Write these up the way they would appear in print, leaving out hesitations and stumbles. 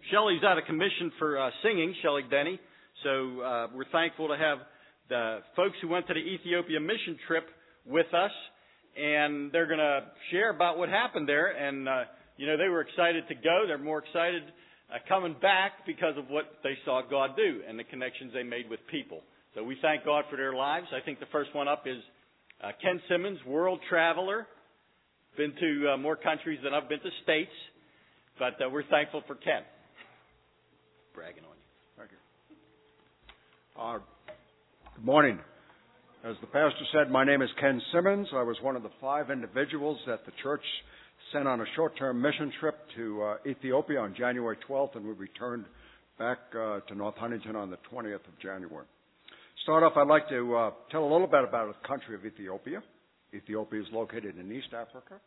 Shelley's out of commission for singing, Shelley Denny. So we're thankful to have the folks who went to the Ethiopia mission trip with us. And they're going to share about what happened there. And, they were excited to go. They're more excited coming back because of what they saw God do and the connections they made with people. So we thank God for their lives. I think the first one up is Ken Simmons, world traveler. Been to more countries than I've been to states. But we're thankful for Ken. Bragging on you. Thank you. Good morning. As the pastor said, my name is Ken Simmons. I was one of the 5 individuals that the church sent on a short-term mission trip to Ethiopia on January 12th, and we returned back to North Huntington on the 20th of January. Start off, I'd like to tell a little bit about the country of Ethiopia. Ethiopia is located in East Africa,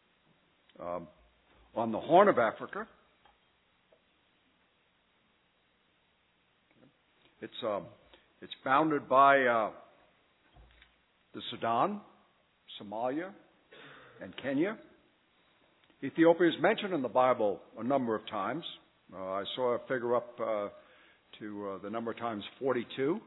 on the Horn of Africa. It's bounded by the Sudan, Somalia, and Kenya. Ethiopia is mentioned in the Bible a number of times. I saw a figure up to the number of times 42.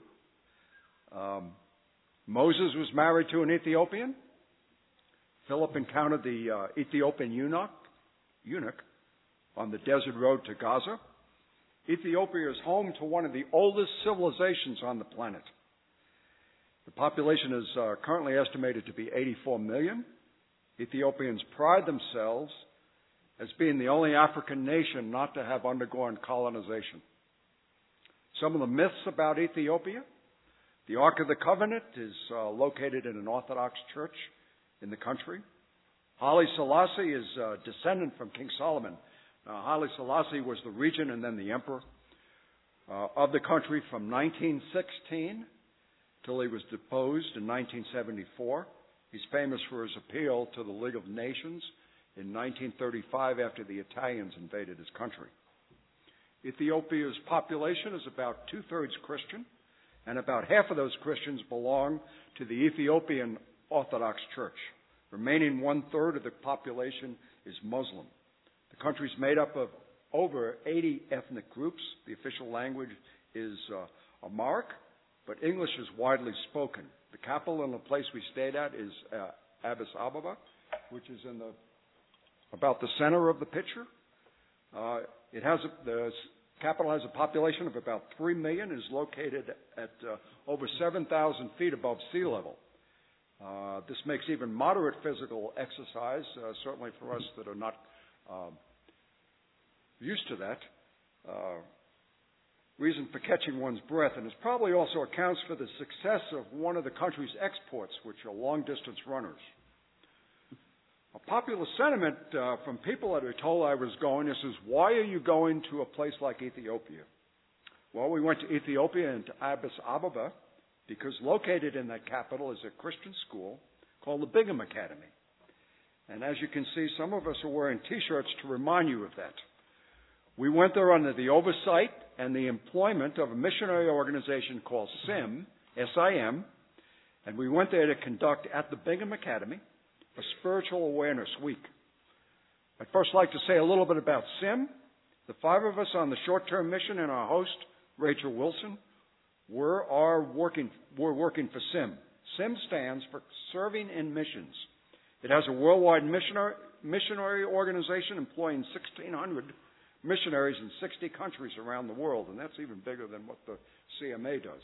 Moses was married to an Ethiopian. Philip encountered the Ethiopian eunuch on the desert road to Gaza. Ethiopia is home to one of the oldest civilizations on the planet. The population is currently estimated to be 84 million. Ethiopians pride themselves as being the only African nation not to have undergone colonization. Some of the myths about Ethiopia: the Ark of the Covenant is located in an Orthodox church in the country. Haile Selassie is a descendant from King Solomon. Haile Selassie was the regent and then the emperor of the country from 1916 till he was deposed in 1974. He's famous for his appeal to the League of Nations in 1935 after the Italians invaded his country. Ethiopia's population is about 2/3 Christian, and about half of those Christians belong to the Ethiopian Orthodox Church. Remaining 1/3 of the population is Muslim. The country is made up of over 80 ethnic groups. The official language is Amharic, but English is widely spoken. The capital and the place we stayed at is Addis Ababa, which is in about the center of the picture. The capital has a population of about 3 million, is located at over 7,000 feet above sea level. This makes even moderate physical exercise, certainly for us that are not used to that, reason for catching one's breath, and it probably also accounts for the success of one of the country's exports, which are long-distance runners. A popular sentiment from people that are told I was going is, why are you going to a place like Ethiopia? Well, we went to Ethiopia and to Addis Ababa because located in that capital is a Christian school called the Bingham Academy. And as you can see, some of us are wearing T-shirts to remind you of that. We went there under the oversight and the employment of a missionary organization called SIM, S-I-M, and we went there to conduct at the Bingham Academy a spiritual awareness week. I'd first like to say a little bit about SIM. The 5 of us on the short-term mission and our host, Rachel Wilson, we're working for SIM. SIM stands for Serving in Missions. It has a worldwide missionary organization employing 1,600 missionaries in 60 countries around the world, and that's even bigger than what the CMA does.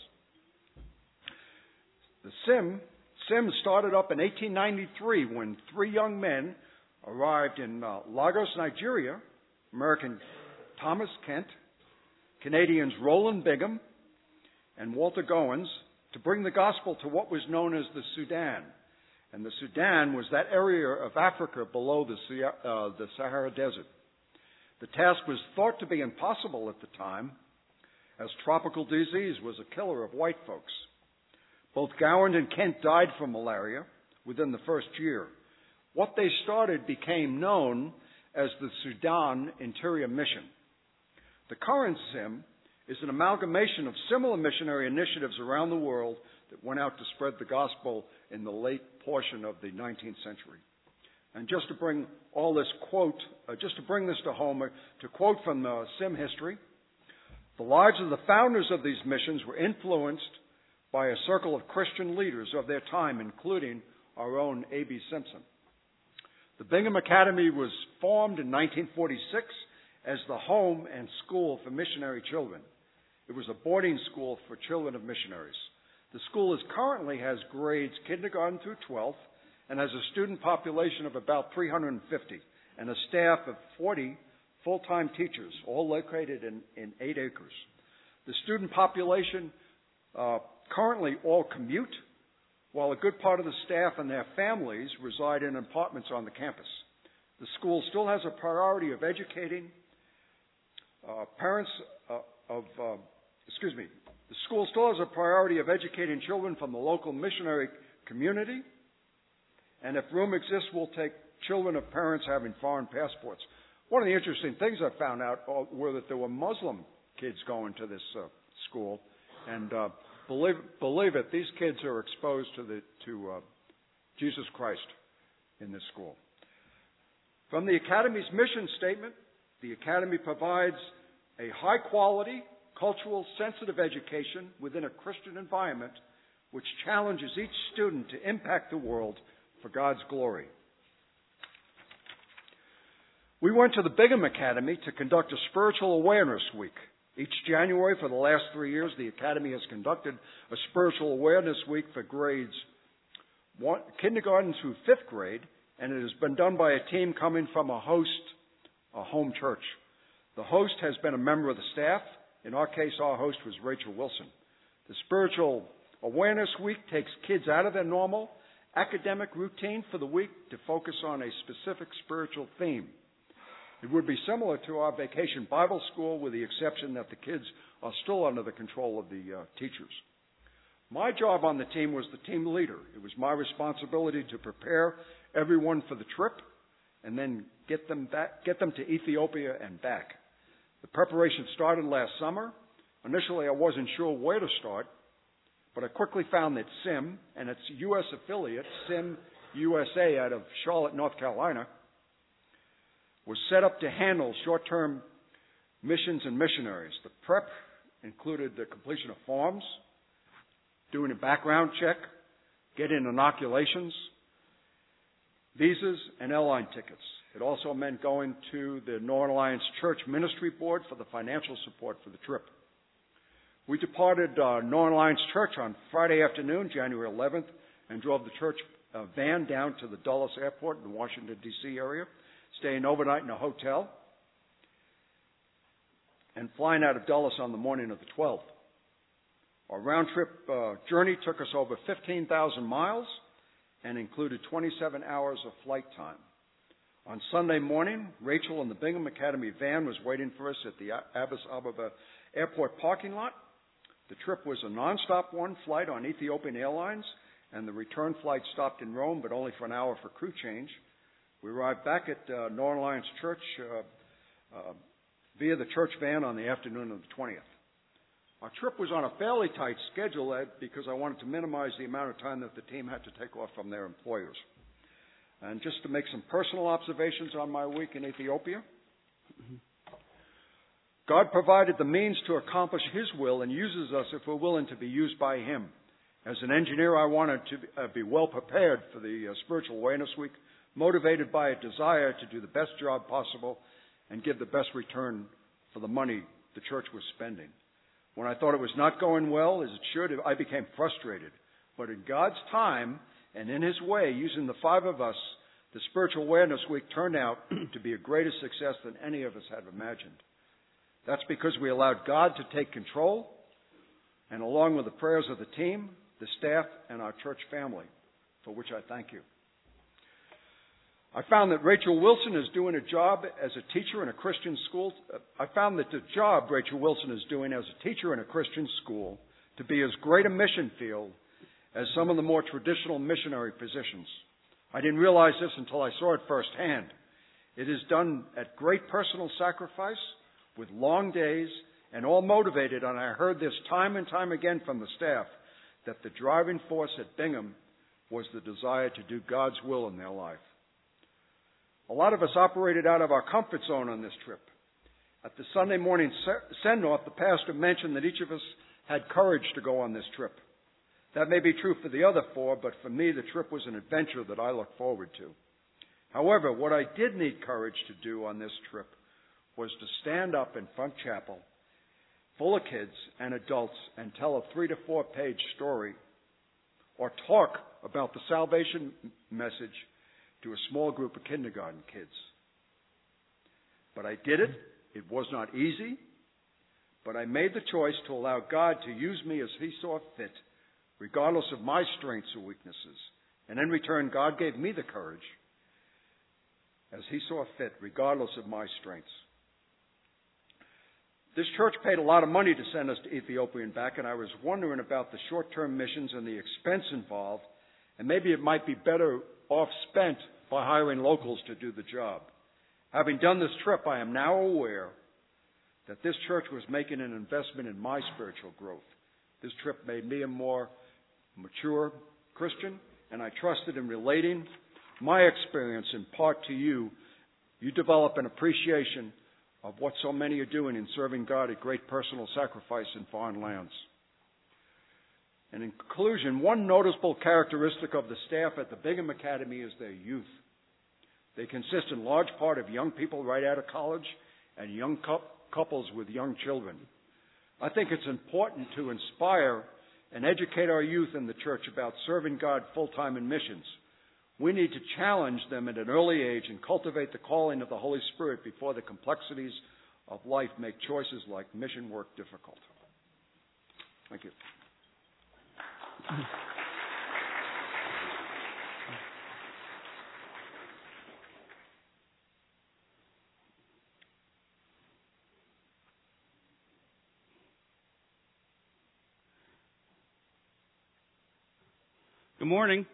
The SIM started up in 1893 when 3 young men arrived in Lagos, Nigeria, American Thomas Kent, Canadians Roland Bingham, and Walter Goins, to bring the gospel to what was known as the Sudan. And the Sudan was that area of Africa below the Sahara Desert. The task was thought to be impossible at the time, as tropical disease was a killer of white folks. Both Gowan and Kent died from malaria within the first year. What they started became known as the Sudan Interior Mission. The current SIM is an amalgamation of similar missionary initiatives around the world that went out to spread the gospel in the late portion of the 19th century. And just to bring all this quote, just to bring this to home, to quote from the SIM history, the lives of the founders of these missions were influenced by a circle of Christian leaders of their time, including our own A.B. Simpson. The Bingham Academy was formed in 1946 as the home and school for missionary children. It was a boarding school for children of missionaries. The school currently has grades kindergarten through 12th and has a student population of about 350 and a staff of 40 full-time teachers, all located in 8 acres. The student population currently all commute, while a good part of the staff and their families reside in apartments on the campus. The school still has a priority of educating The school still has a priority of educating children from the local missionary community, and if room exists, will take children of parents having foreign passports. One of the interesting things I found out were that there were Muslim kids going to this school, and believe it, these kids are exposed to Jesus Christ in this school. From the Academy's mission statement, the Academy provides a high-quality, cultural, sensitive education within a Christian environment which challenges each student to impact the world for God's glory. We went to the Bingham Academy to conduct a spiritual awareness week. Each January for the last 3 years, the Academy has conducted a spiritual awareness week for grades kindergarten through 5th grade, and it has been done by a team coming from a home church. The host has been a member of the staff. In our case, our host was Rachel Wilson. The Spiritual Awareness Week takes kids out of their normal academic routine for the week to focus on a specific spiritual theme. It would be similar to our Vacation Bible School, with the exception that the kids are still under the control of the teachers. My job on the team was the team leader. It was my responsibility to prepare everyone for the trip and then get them to Ethiopia and back. The preparation started last summer. Initially, I wasn't sure where to start, but I quickly found that SIM and its U.S. affiliate, SIM USA out of Charlotte, North Carolina, was set up to handle short-term missions and missionaries. The prep included the completion of forms, doing a background check, getting inoculations, visas, and airline tickets. It also meant going to the Northern Alliance Church Ministry Board for the financial support for the trip. We departed Northern Alliance Church on Friday afternoon, January 11th, and drove the church van down to the Dulles Airport in the Washington, D.C. area, staying overnight in a hotel, and flying out of Dulles on the morning of the 12th. Our round-trip journey took us over 15,000 miles and included 27 hours of flight time. On Sunday morning, Rachel and the Bingham Academy van was waiting for us at the Addis Ababa airport parking lot. The trip was a nonstop one flight on Ethiopian Airlines, and the return flight stopped in Rome, but only for an hour for crew change. We arrived back at Northern Alliance Church via the church van on the afternoon of the 20th. Our trip was on a fairly tight schedule, Ed, because I wanted to minimize the amount of time that the team had to take off from their employers. And just to make some personal observations on my week in Ethiopia, God provided the means to accomplish His will and uses us if we're willing to be used by Him. As an engineer, I wanted to be well prepared for the Spiritual Awareness Week, motivated by a desire to do the best job possible and give the best return for the money the church was spending. When I thought it was not going well, as it should, I became frustrated. But in God's time and in His way, using the 5 of us, the Spiritual Awareness Week turned out to be a greater success than any of us had imagined. That's because we allowed God to take control, and along with the prayers of the team, the staff, and our church family, for which I thank you. I found that Rachel Wilson is doing a job as a teacher in a Christian school. I found that the job Rachel Wilson is doing as a teacher in a Christian school to be as great a mission field as some of the more traditional missionary positions. I didn't realize this until I saw it firsthand. It is done at great personal sacrifice, with long days, and all motivated, and I heard this time and time again from the staff, that the driving force at Bingham was the desire to do God's will in their life. A lot of us operated out of our comfort zone on this trip. At the Sunday morning send-off, the pastor mentioned that each of us had courage to go on this trip. That may be true for the other four, but for me, the trip was an adventure that I look forward to. However, what I did need courage to do on this trip was to stand up in Front Chapel, full of kids and adults, and tell a 3 to 4 page story or talk about the salvation message to a small group of kindergarten kids. But I did it. It was not easy, but I made the choice to allow God to use me as He saw fit, regardless of my strengths or weaknesses. And in return, God gave me the courage as He saw fit, regardless of my strengths. This church paid a lot of money to send us to Ethiopia and back, and I was wondering about the short-term missions and the expense involved, and maybe it might be better off spent by hiring locals to do the job. Having done this trip, I am now aware that this church was making an investment in my spiritual growth. This trip made me a more mature Christian, and I trusted in relating my experience in part to you. You develop an appreciation of what so many are doing in serving God at great personal sacrifice in foreign lands. And in conclusion, one noticeable characteristic of the staff at the Bingham Academy is their youth. They consist in large part of young people right out of college and young couples with young children. I think it's important to inspire and educate our youth in the church about serving God full-time in missions. We need to challenge them at an early age and cultivate the calling of the Holy Spirit before the complexities of life make choices like mission work difficult. Thank you. Good morning.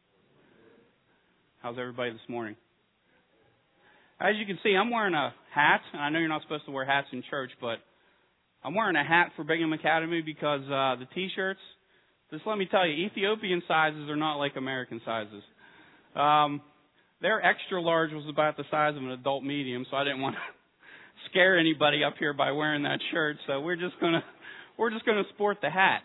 How's everybody this morning? As you can see, I'm wearing a hat. I know you're not supposed to wear hats in church, but I'm wearing a hat for Bingham Academy because the T-shirts, just let me tell you, Ethiopian sizes are not like American sizes. Their extra large was about the size of an adult medium, so I didn't want to scare anybody up here by wearing that shirt. So we're just gonna sport the hat.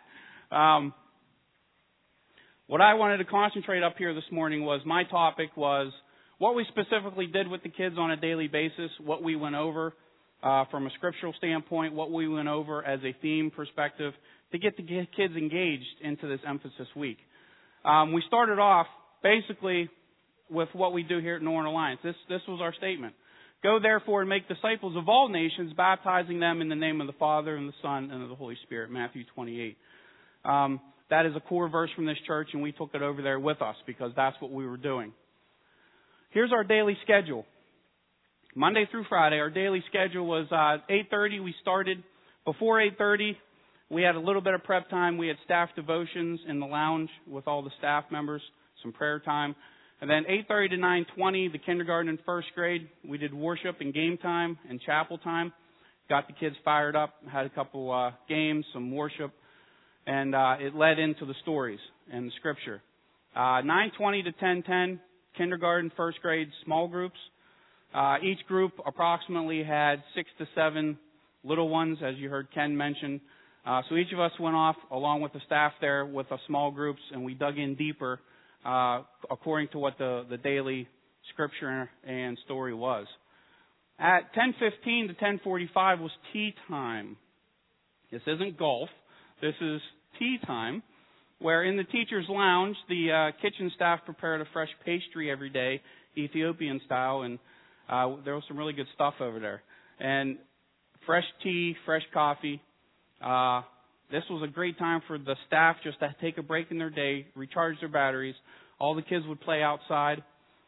What I wanted to concentrate up here this morning was my topic was what we specifically did with the kids on a daily basis, what we went over from a scriptural standpoint, what we went over as a theme perspective to get the kids engaged into this emphasis week. We started off basically with what we do here at Northern Alliance. This was our statement. Go therefore and make disciples of all nations, baptizing them in the name of the Father and the Son and of the Holy Spirit, Matthew 28. That is a core verse from this church, and we took it over there with us because that's what we were doing. Here's our daily schedule. Monday through Friday, our daily schedule was 8:30. We started. Before 8:30, we had a little bit of prep time. We had staff devotions in the lounge with all the staff members, some prayer time. And then 8:30 to 9:20, the kindergarten and first grade, we did worship and game time and chapel time. Got the kids fired up, had a couple games, some worship. And it led into the stories and the scripture. 9:20 to 10:10, kindergarten, first grade, small groups. Each group approximately had 6 to 7 little ones, as you heard Ken mention. So each of us went off, along with the staff there, with the small groups, and we dug in deeper according to what the daily scripture and story was. At 10:15 to 10:45 was tea time. This isn't golf. This is tea time, where in the teacher's lounge, the kitchen staff prepared a fresh pastry every day, Ethiopian style, and there was some really good stuff over there. And fresh tea, fresh coffee. This was a great time for the staff just to take a break in their day, recharge their batteries. All the kids would play outside.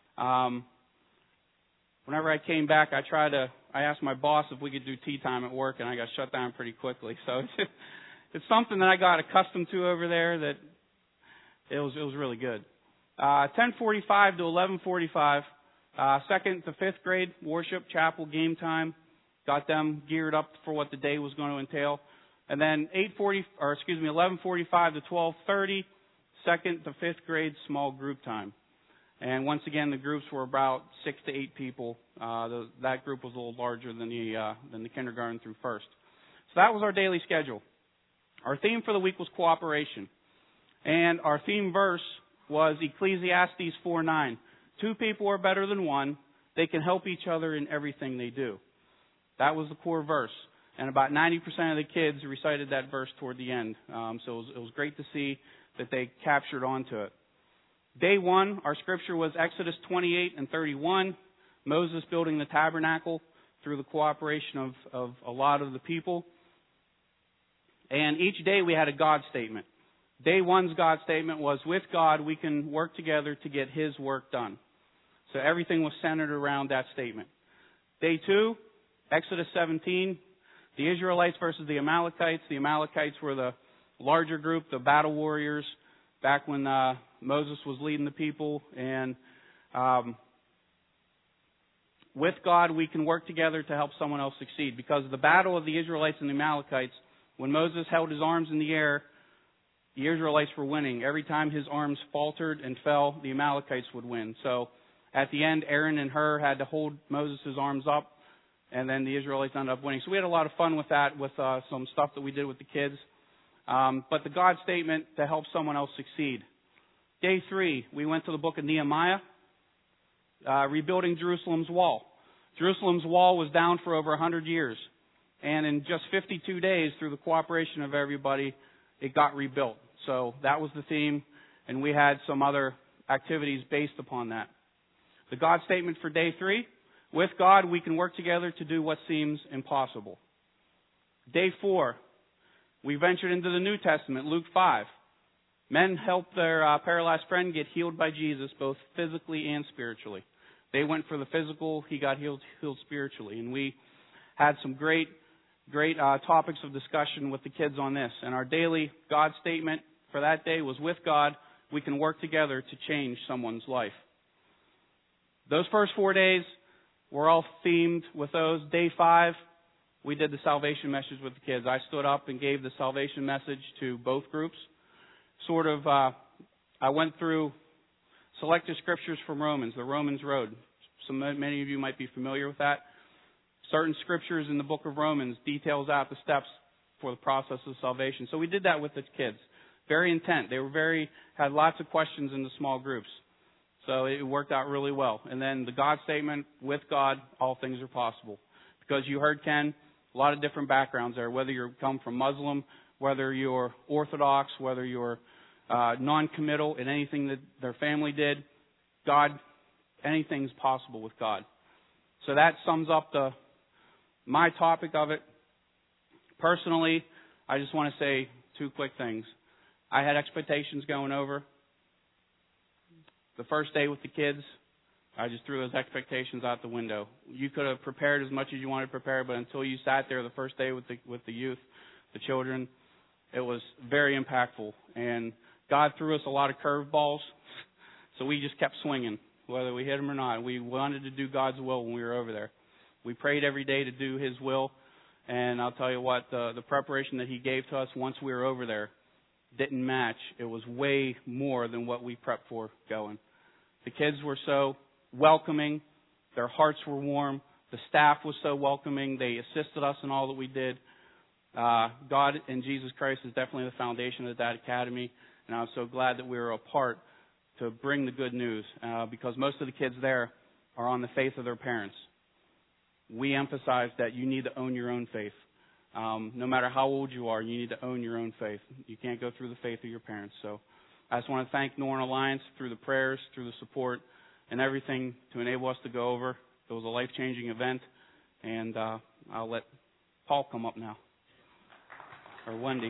Whenever I came back, I asked my boss if we could do tea time at work, and I got shut down pretty quickly. So it's something that I got accustomed to over there that it was really good. 10:45 to 11:45, second to fifth grade, worship, chapel, game time. Got them geared up for what the day was going to entail. And then 11:45 to 12:30, second to fifth grade, small group time. And once again, the groups were about 6 to 8 people. That group was a little larger than the kindergarten through first. So that was our daily schedule. Our theme for the week was cooperation. And our theme verse was Ecclesiastes 4:9. 2 people are better than one. They can help each other in everything they do. That was the core verse. And about 90% of the kids recited that verse toward the end. So it was great to see that they captured onto it. Day 1, our scripture was Exodus 28 and 31. Moses building the tabernacle through the cooperation of a lot of the people. And each day we had a God statement. Day 1's God statement was, with God we can work together to get His work done. So everything was centered around that statement. Day 2, Exodus 17, the Israelites versus the Amalekites. The Amalekites were the larger group, the battle warriors, back when Moses was leading the people. And with God we can work together to help someone else succeed. Because the battle of the Israelites and the Amalekites, when Moses held his arms in the air, the Israelites were winning. Every time his arms faltered and fell, the Amalekites would win. So at the end, Aaron and Hur had to hold Moses' arms up, and then the Israelites ended up winning. So we had a lot of fun with that, with some stuff that we did with the kids. But the God statement to help someone else succeed. Day 3, we went to the book of Nehemiah, rebuilding Jerusalem's wall. Jerusalem's wall was down for over 100 years. And in just 52 days, through the cooperation of everybody, it got rebuilt. So that was the theme, and we had some other activities based upon that. The God statement for day 3, with God we can work together to do what seems impossible. Day 4, we ventured into the New Testament, Luke 5. Men helped their paralyzed friend get healed by Jesus, both physically and spiritually. They went for the physical, he got healed spiritually. And we had some great topics of discussion with the kids on this. And our daily God statement for that day was, with God, we can work together to change someone's life. Those first 4 days were all themed with those. Day 5, we did the salvation message with the kids. I stood up and gave the salvation message to both groups. I went through selected scriptures from Romans, the Romans Road. Many of you might be familiar with that. Certain scriptures in the book of Romans details out the steps for the process of salvation. So we did that with the kids. Very intent. They had lots of questions in the small groups. So it worked out really well. And then the God statement, with God, all things are possible. Because you heard Ken, a lot of different backgrounds there, whether you come from Muslim, whether you're Orthodox, whether you're non-committal in anything that their family did, God, anything's possible with God. So that sums up my topic of it. Personally, I just want to say 2 quick things. I had expectations going over. The first day with the kids, I just threw those expectations out the window. You could have prepared as much as you wanted to prepare, but until you sat there the first day with the youth, the children, it was very impactful. And God threw us a lot of curveballs, so we just kept swinging, whether we hit them or not. We wanted to do God's will when we were over there. We prayed every day to do His will, and I'll tell you what, the preparation that He gave to us once we were over there didn't match. It was way more than what we prepped for going. The kids were so welcoming. Their hearts were warm. The staff was so welcoming. They assisted us in all that we did. God and Jesus Christ is definitely the foundation of that academy, and I'm so glad that we were a part to bring the good news, because most of the kids there are on the faith of their parents. We emphasize that you need to own your own faith. No matter how old you are, you need to own your own faith. You can't go through the faith of your parents. So I just want to thank Northern Alliance through the prayers, through the support, and everything to enable us to go over. It was a life-changing event, and I'll let Paul come up now, or Wendy.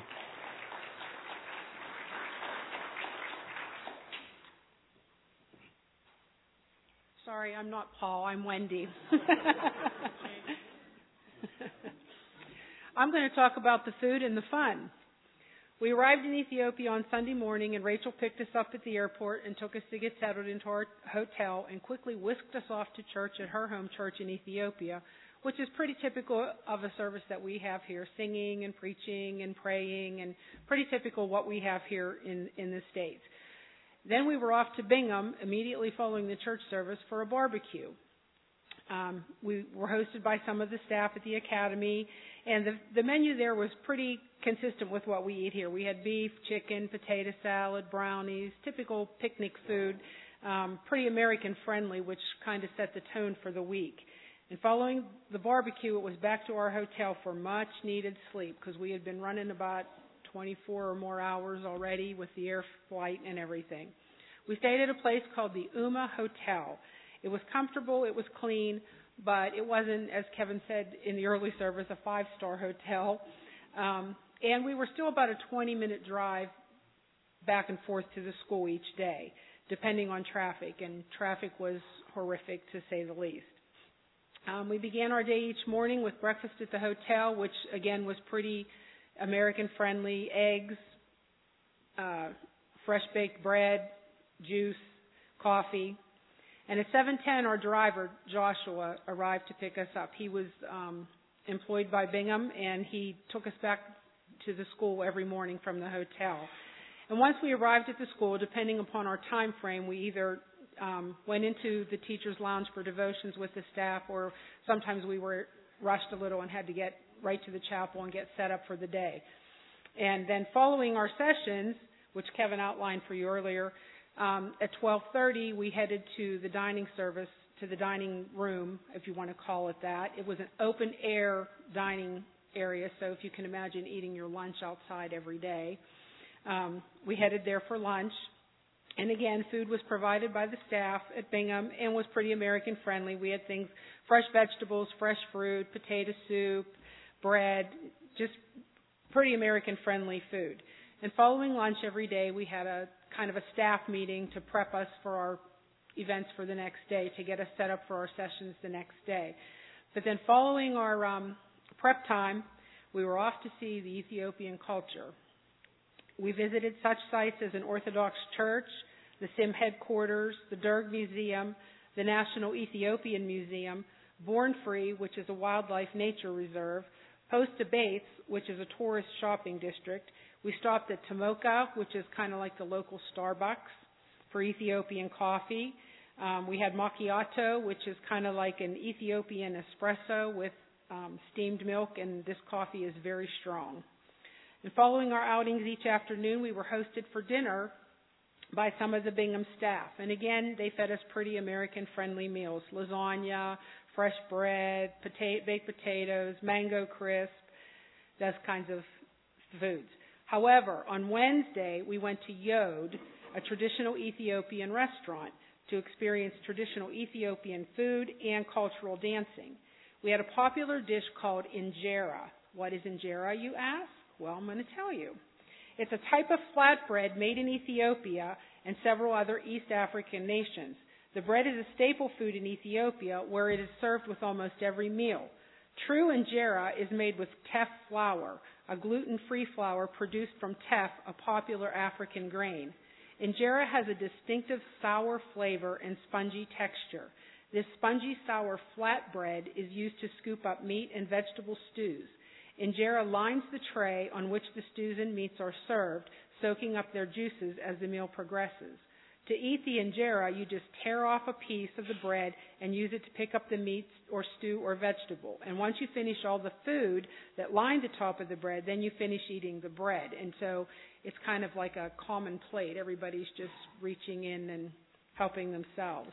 Sorry, I'm not Paul. I'm Wendy. I'm going to talk about the food and the fun. We arrived in Ethiopia on Sunday morning, and Rachel picked us up at the airport and took us to get settled into our hotel and quickly whisked us off to church at her home church in Ethiopia, which is pretty typical of a service that we have here, singing and preaching and praying, and pretty typical what we have here in the States. Then we were off to Bingham immediately following the church service for a barbecue. We were hosted by some of the staff at the academy, and the menu there was pretty consistent with what we eat here. We had beef, chicken, potato salad, brownies, typical picnic food, pretty American friendly, which kind of set the tone for the week. And following the barbecue, it was back to our hotel for much needed sleep because we had been running about 24 or more hours already with the air flight and everything. We stayed at a place called the Uma Hotel. It was comfortable, it was clean, but it wasn't, as Kevin said in the early service, a 5-star hotel. And we were still about a 20-minute drive back and forth to the school each day, depending on traffic, and traffic was horrific to say the least. We began our day each morning with breakfast at the hotel, which again was pretty American-friendly: eggs, fresh baked bread, juice, coffee. And at 7:10, our driver, Joshua, arrived to pick us up. He was employed by Bingham, and he took us back to the school every morning from the hotel. And once we arrived at the school, depending upon our time frame, we either went into the teacher's lounge for devotions with the staff, or sometimes we were rushed a little and had to get right to the chapel and get set up for the day. And then following our sessions, which Kevin outlined for you earlier, at 12:30 we headed to the dining service, to the dining room, if you want to call it that. It was an open air dining area, so if you can imagine eating your lunch outside every day. We headed there for lunch. And again, food was provided by the staff at Bingham and was pretty American friendly. We had things, fresh vegetables, fresh fruit, potato soup, bread, just pretty American friendly food. And following lunch every day, we had a kind of a staff meeting to prep us for our events for the next day, to get us set up for our sessions the next day. But then following our prep time, we were off to see the Ethiopian culture. We visited such sites as an Orthodox church, the SIM headquarters, the Derg Museum, the National Ethiopian Museum, Born Free, which is a wildlife nature reserve, Posta Bates, which is a tourist shopping district. We stopped at Tomoka, which is kind of like the local Starbucks for Ethiopian coffee. We had macchiato, which is kind of like an Ethiopian espresso with steamed milk, and this coffee is very strong. And following our outings each afternoon, we were hosted for dinner by some of the Bingham staff. And again, they fed us pretty American-friendly meals: lasagna, fresh bread, baked potatoes, mango crisp, those kinds of foods. However, on Wednesday, we went to Yod, a traditional Ethiopian restaurant, to experience traditional Ethiopian food and cultural dancing. We had a popular dish called injera. What is injera, you ask? Well, I'm going to tell you. It's a type of flatbread made in Ethiopia and several other East African nations. The bread is a staple food in Ethiopia, where it is served with almost every meal. True injera is made with teff flour, a gluten-free flour produced from teff, a popular African grain. Injera has a distinctive sour flavor and spongy texture. This spongy sour flatbread is used to scoop up meat and vegetable stews. Injera lines the tray on which the stews and meats are served, soaking up their juices as the meal progresses. To eat the injera, you just tear off a piece of the bread and use it to pick up the meat or stew or vegetable. And once you finish all the food that lined the top of the bread, then you finish eating the bread. And so it's kind of like a common plate. Everybody's just reaching in and helping themselves.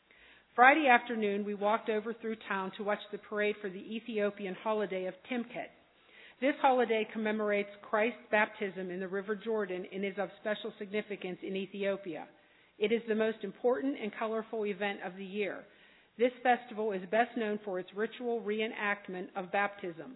Friday afternoon, we walked over through town to watch the parade for the Ethiopian holiday of Timket. This holiday commemorates Christ's baptism in the River Jordan and is of special significance in Ethiopia. It is the most important and colorful event of the year. This festival is best known for its ritual reenactment of baptism.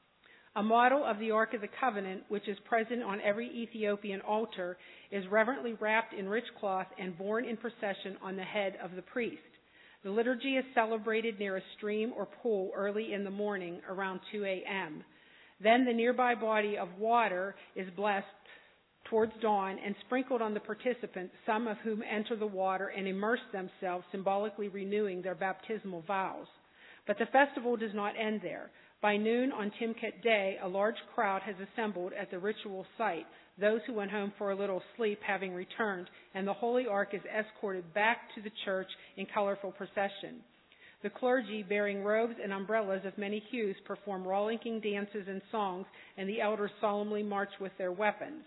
A model of the Ark of the Covenant, which is present on every Ethiopian altar, is reverently wrapped in rich cloth and borne in procession on the head of the priest. The liturgy is celebrated near a stream or pool early in the morning, around 2 a.m. Then the nearby body of water is blessed towards dawn and sprinkled on the participants, some of whom enter the water and immerse themselves, symbolically renewing their baptismal vows. But the festival does not end there. By noon on Timket Day, a large crowd has assembled at the ritual site, those who went home for a little sleep having returned, and the Holy Ark is escorted back to the church in colorful procession. The clergy, bearing robes and umbrellas of many hues, perform rollicking dances and songs, and the elders solemnly march with their weapons.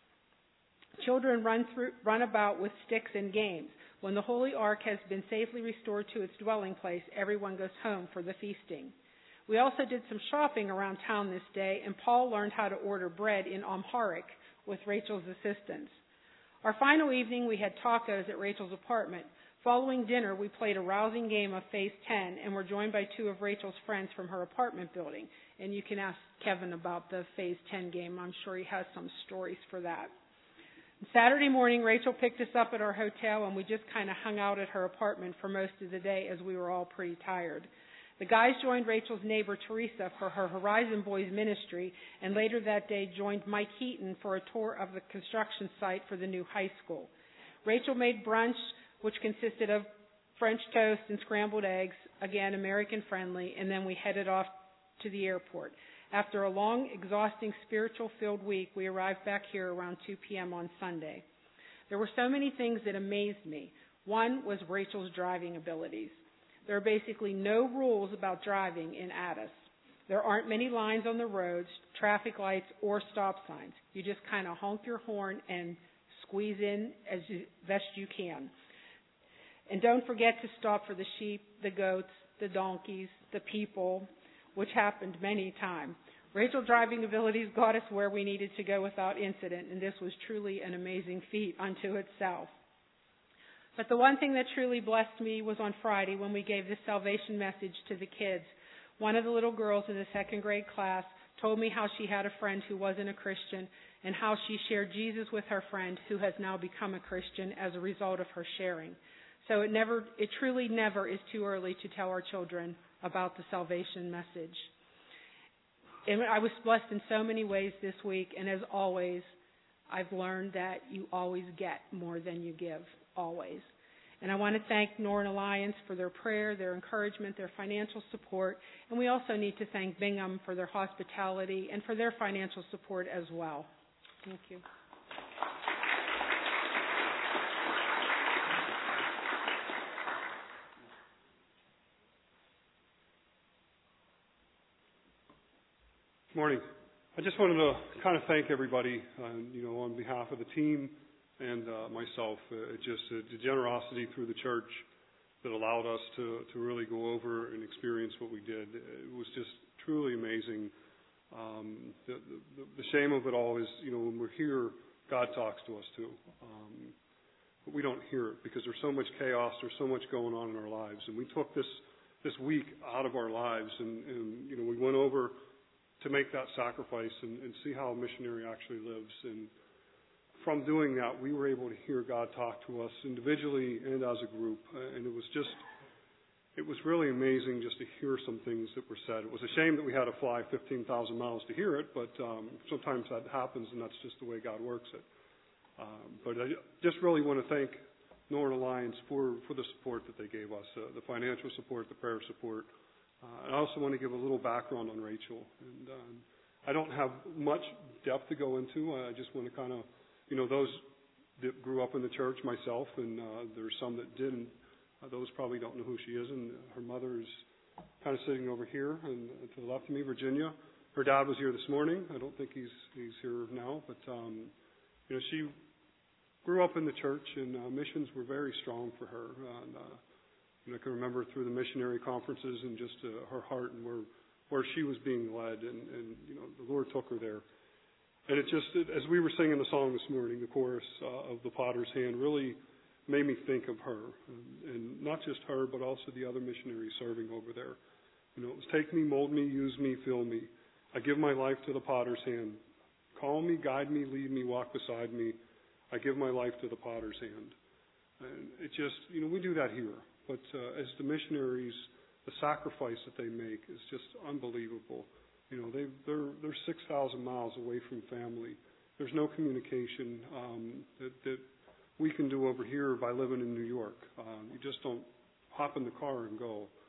Children run about with sticks and games. When the Holy Ark has been safely restored to its dwelling place, everyone goes home for the feasting. We also did some shopping around town this day, and Paul learned how to order bread in Amharic with Rachel's assistance. Our final evening, we had tacos at Rachel's apartment. Following dinner, we played a rousing game of Phase 10 and were joined by two of Rachel's friends from her apartment building. And you can ask Kevin about the Phase 10 game. I'm sure he has some stories for that. Saturday morning, Rachel picked us up at our hotel, and we just kind of hung out at her apartment for most of the day as we were all pretty tired. The guys joined Rachel's neighbor, Teresa, for her Horizon Boys ministry, and later that day joined Mike Heaton for a tour of the construction site for the new high school. Rachel made brunch, which consisted of French toast and scrambled eggs, again American friendly, and then we headed off to the airport. After a long, exhausting, spiritual-filled week, we arrived back here around 2 p.m. on Sunday. There were so many things that amazed me. One was Rachel's driving abilities. There are basically no rules about driving in Addis. There aren't many lines on the roads, traffic lights, or stop signs. You just kind of honk your horn and squeeze in as best you can. And don't forget to stop for the sheep, the goats, the donkeys, the people, which happened many times. Rachel's driving abilities got us where we needed to go without incident, and this was truly an amazing feat unto itself. But the one thing that truly blessed me was on Friday when we gave this salvation message to the kids. One of the little girls in the second grade class told me how she had a friend who wasn't a Christian and how she shared Jesus with her friend who has now become a Christian as a result of her sharing. So it truly never is too early to tell our children about the salvation message. And I was blessed in so many ways this week, and as always, I've learned that you always get more than you give, always. And I want to thank Northern Alliance for their prayer, their encouragement, their financial support, and we also need to thank Bingham for their hospitality and for their financial support as well. Thank you. Morning. I just wanted to kind of thank everybody, on behalf of the team and myself. Just the generosity through the church that allowed us to really go over and experience what we did. It was just truly amazing. The shame of it all is, when we're here, God talks to us too. But we don't hear it because there's so much chaos, there's so much going on in our lives. And we took this week out of our lives and we went over to make that sacrifice and see how a missionary actually lives. And from doing that, we were able to hear God talk to us individually and as a group. And it was really amazing just to hear some things that were said. It was a shame that we had to fly 15,000 miles to hear it, but sometimes that happens, and that's just the way God works it. But I just really want to thank Northern Alliance for the support that they gave us, the financial support, the prayer support. I also want to give a little background on Rachel. And I don't have much depth to go into. I just want to kind of, those that grew up in the church, myself, and there's some that didn't. Those probably don't know who she is. And her mother is kind of sitting over here and to the left of me, Virginia. Her dad was here this morning. I don't think he's here now. But, she grew up in the church, and missions were very strong for her. And, I can remember through the missionary conferences and just her heart and where she was being led, and the Lord took her there. And it just, as we were singing the song this morning, the chorus of the Potter's Hand really made me think of her, and not just her, but also the other missionaries serving over there. It was take me, mold me, use me, fill me. I give my life to the Potter's hand. Call me, guide me, lead me, walk beside me. I give my life to the Potter's hand. And it just, we do that here. But as the missionaries, the sacrifice that they make is just unbelievable. They're 6,000 miles away from family. There's no communication that we can do over here by living in New York. You just don't hop in the car and go.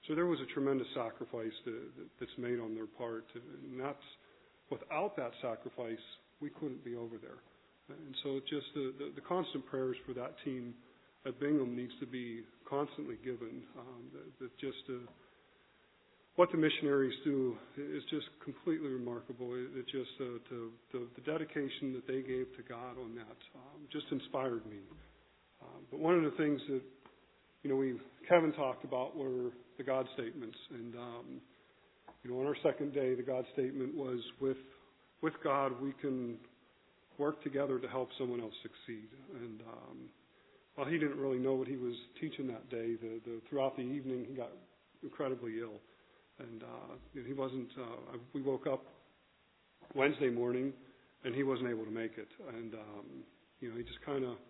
So there was a tremendous sacrifice that's made on their part, and that's without that sacrifice, we couldn't be over there. And so just the constant prayers for that team at Bingham needs to be constantly given. What the missionaries do is just completely remarkable. It just the dedication that they gave to God on that just inspired me. But one of the things that Kevin talked about were the God statements, and on our second day, the God statement was with God we can work together to help someone else succeed. And while he didn't really know what he was teaching that day, throughout the evening he got incredibly ill. And he wasn't. We woke up Wednesday morning, and he wasn't able to make it. And he just kind of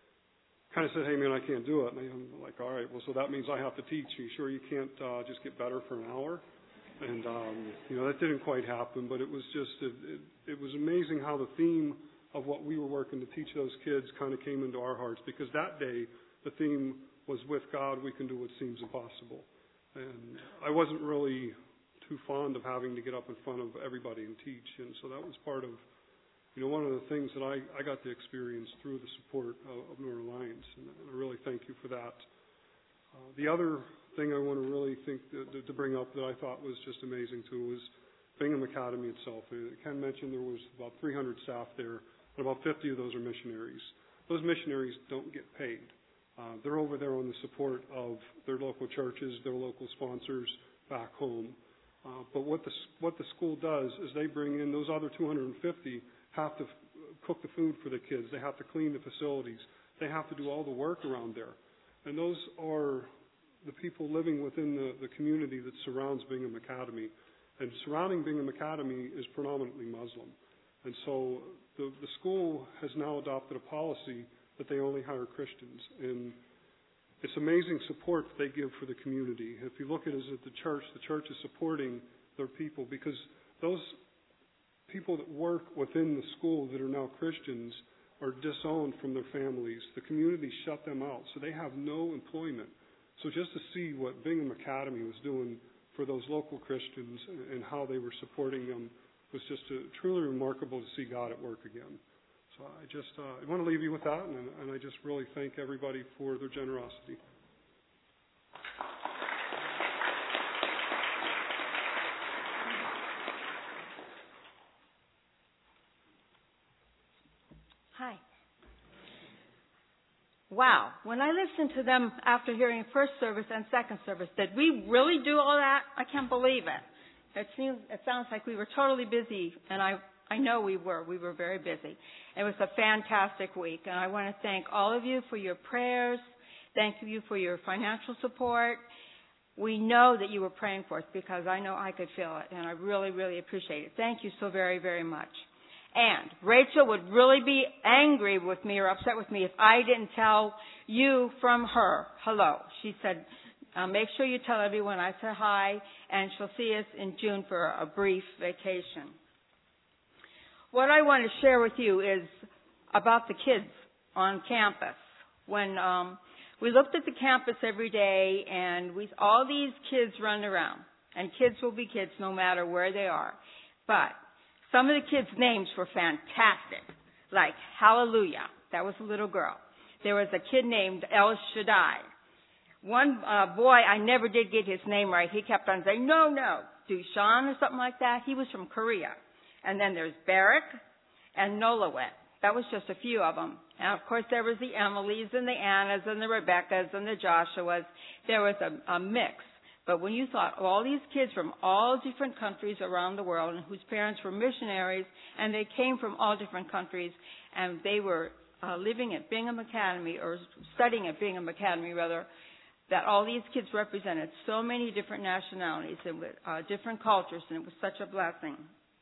said, "Hey man, I can't do it." And I'm like, "All right, well, so that means I have to teach. Are you sure you can't just get better for an hour?" And that didn't quite happen. But it was just it was amazing how the theme of what we were working to teach those kids kind of came into our hearts, because that day the theme was, with God we can do what seems impossible. And I wasn't really too fond of having to get up in front of everybody and teach. And so that was part of, one of the things that I got to experience through the support of Northern Alliance. And I really thank you for that. The other thing I want to really think to bring up that I thought was just amazing too was Bingham Academy itself. Ken mentioned there was about 300 staff there, and about 50 of those are missionaries. Those missionaries don't get paid. They're over there on the support of their local churches, their local sponsors back home. But what the school does is they bring in those other 250 have to cook the food for the kids. They have to clean the facilities. They have to do all the work around there. And those are the people living within the community that surrounds Bingham Academy. And surrounding Bingham Academy is predominantly Muslim. And so the school has now adopted a policy that they only hire Christians. And it's amazing support that they give for the community. If you look at it as the church is supporting their people, because those people that work within the school that are now Christians are disowned from their families. The community shut them out, so they have no employment. So just to see what Bingham Academy was doing for those local Christians and how they were supporting them was just truly remarkable to see God at work again. So I want to leave you with that, and I just really thank everybody for their generosity. Hi. Wow. When I listened to them after hearing first service and second service, did we really do all that? I can't believe it. It sounds like we were totally busy, and I know we were. We were very busy. It was a fantastic week, and I want to thank all of you for your prayers. Thank you for your financial support. We know that you were praying for us, because I know I could feel it, and I really, really appreciate it. Thank you so very, very much. And Rachel would really be angry with me or upset with me if I didn't tell you from her hello. She said, make sure you tell everyone I said hi, and she'll see us in June for a brief vacation. What I want to share with you is about the kids on campus. When we looked at the campus every day, and all these kids run around, and kids will be kids no matter where they are. But some of the kids' names were fantastic, like Hallelujah. That was a little girl. There was a kid named El Shaddai. One boy, I never did get his name right. He kept on saying, no, Dushan or something like that. He was from Korea. And then there's Barak and Nolawet. That was just a few of them. And, of course, there was the Emilys and the Annas and the Rebeccas and the Joshuas. There was a mix. But when you thought all these kids from all different countries around the world, and whose parents were missionaries, and they came from all different countries, and they were living at Bingham Academy, or studying at Bingham Academy, rather, that all these kids represented so many different nationalities and different cultures, and it was such a blessing.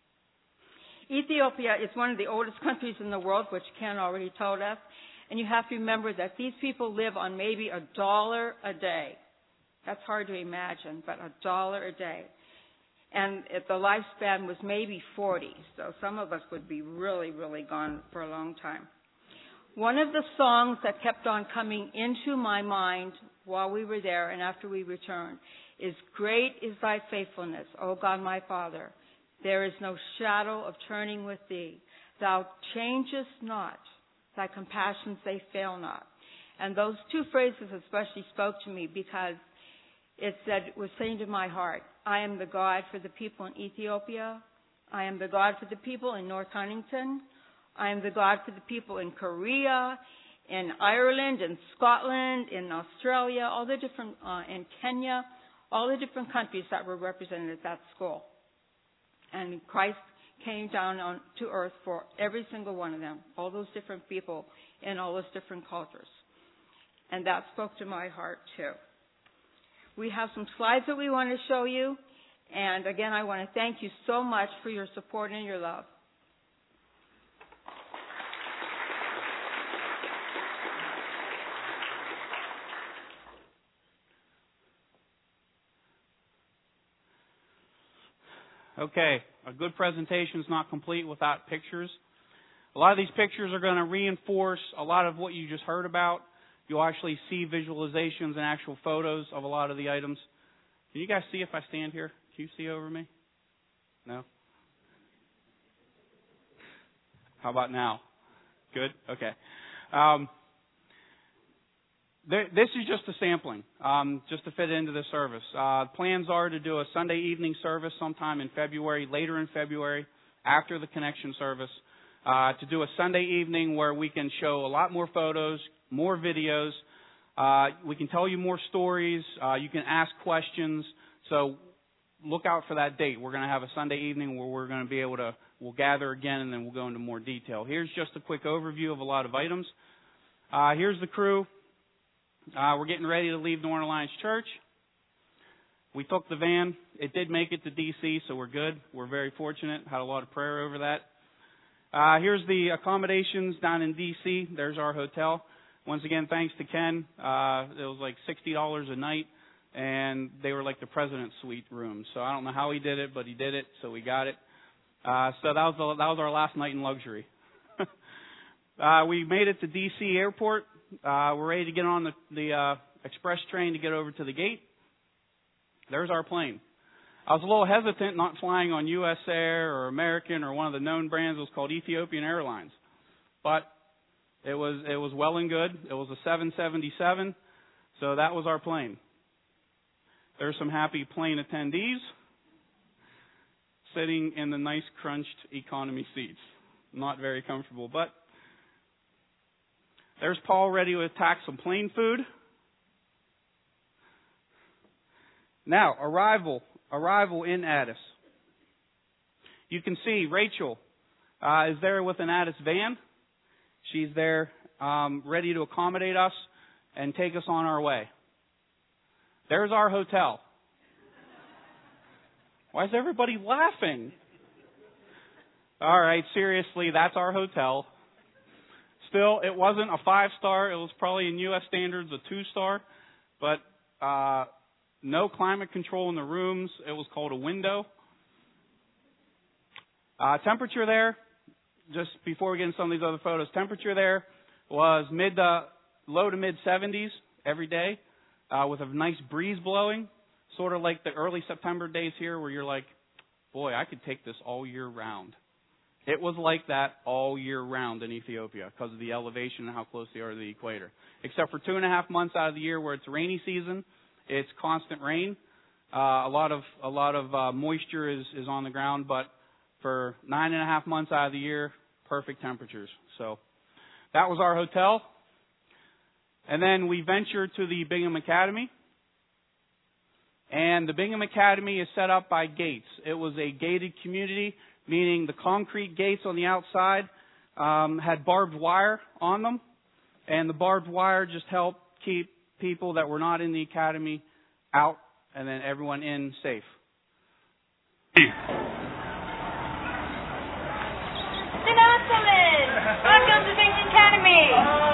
Ethiopia is one of the oldest countries in the world, which Ken already told us, and you have to remember that these people live on maybe $1 a day. That's hard to imagine, but $1 a day. And the lifespan was maybe 40, so some of us would be really, really gone for a long time. One of the songs that kept on coming into my mind while we were there and after we returned is great is thy faithfulness, O God my Father. There is no shadow of turning with thee. Thou changest not. Thy compassions, they fail not. And those two phrases especially spoke to me because it was saying to my heart, I am the God for the people in Ethiopia. I am the God for the people in North Huntington. I am the God for the people in Korea, in Ireland, in Scotland, in Australia, all the different, in Kenya, all the different countries that were represented at that school. And Christ came down to earth for every single one of them, all those different people in all those different cultures. And that spoke to my heart too. We have some slides that we want to show you. And again, I want to thank you so much for your support and your love. Okay, a good presentation is not complete without pictures. A lot of these pictures are going to reinforce a lot of what you just heard about. You'll actually see visualizations and actual photos of a lot of the items. Can you guys see if I stand here? Can you see over me? No? How about now? Good? Okay. This is just a sampling, just to fit into the service. Plans are to do a Sunday evening service sometime in February, later in February, after the connection service, to do a Sunday evening where we can show a lot more photos, more videos. We can tell you more stories. You can ask questions. So look out for that date. We're going to have a Sunday evening where we're going to be able to, we'll gather again and then we'll go into more detail. Here's just a quick overview of a lot of items. Here's the crew. We're getting ready to leave Northern Alliance Church. We took the van. It did make it to D.C., so we're good. We're very fortunate. Had a lot of prayer over that. Here's the accommodations down in D.C. There's our hotel. Once again, thanks to Ken. It was like $60 a night, and they were like the President's Suite rooms. So I don't know how he did it, but he did it, so we got it. So that was our last night in luxury. We made it to D.C. Airport. We're ready to get on the express train to get over to the gate. There's our plane. I was a little hesitant not flying on US Air or American or one of the known brands. It was called Ethiopian Airlines. But it was well and good. It was a 777, so that was our plane. There's some happy plane attendees sitting in the nice crunched economy seats. Not very comfortable, but there's Paul ready to attack some plane food. Now, arrival in Addis. You can see Rachel is there with an Addis van. She's there ready to accommodate us and take us on our way. There's our hotel. Why is everybody laughing? All right, seriously, that's our hotel. Still, it wasn't a 5-star. It was probably in U.S. standards a 2-star. But no climate control in the rooms. It was called a window. Temperature there, just before we get into some of these other photos, temperature there was low to mid 70s every day with a nice breeze blowing, sort of like the early September days here where you're like, boy, I could take this all year round. It was like that all year round in Ethiopia because of the elevation and how close they are to the equator. Except for 2.5 months out of the year where it's rainy season, it's constant rain. A lot of moisture is on the ground, but for 9.5 months out of the year, perfect temperatures. So that was our hotel. And then we ventured to the Bingham Academy. And the Bingham Academy is set up by gates. It was a gated community, meaning the concrete gates on the outside had barbed wire on them. And the barbed wire just helped keep people that were not in the academy out and then everyone in safe. Welcome to Bingham Academy.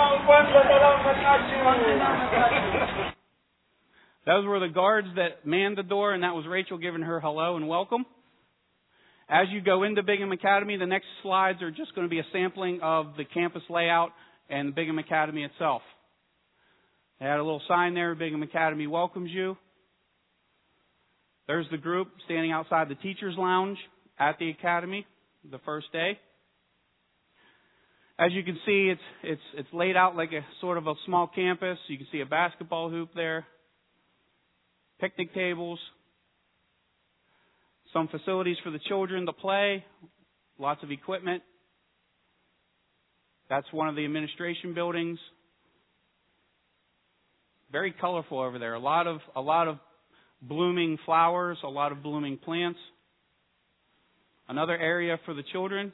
Those were the guards that manned the door, and that was Rachel giving her hello and welcome. As you go into Bingham Academy, the next slides are just going to be a sampling of the campus layout and Bingham Academy itself. They had a little sign there, Bingham Academy welcomes you. There's the group standing outside the teacher's lounge at the academy the first day. As you can see, it's laid out like a sort of a small campus. You can see a basketball hoop there, picnic tables, some facilities for the children to play, lots of equipment. That's one of the administration buildings. Very colorful over there. A lot of blooming flowers, a lot of blooming plants. Another area for the children.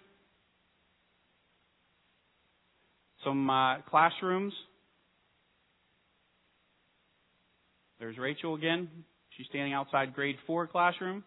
Some classrooms. There's Rachel again. She's standing outside grade 4 classroom.